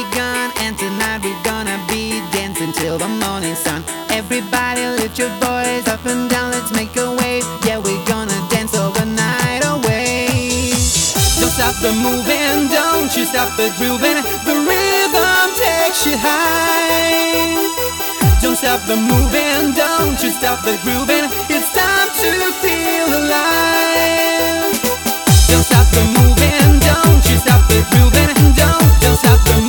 begun, and tonight we're gonna be dancing till the morning sun. Everybody lift your voice up and down, let's make a wave. Yeah, we're gonna dance all the night away. Don't stop the moving, don't you stop the grooving. The rhythm takes you high. Don't stop the moving, don't you stop the grooving. It's time to feel alive. Don't stop the moving, don't you stop the grooving. Don't stop the moving.